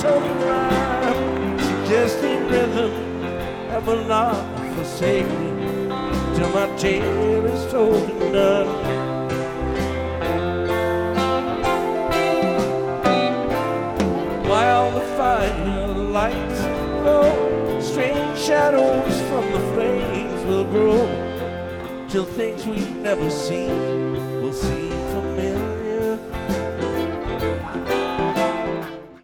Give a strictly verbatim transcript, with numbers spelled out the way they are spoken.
soaking rhyme, suggesting rhythm that will not forsake me till my tale is told and done. While the fire lights glow, strange shadows from the flames will grow, till things we've never seen will seem familiar.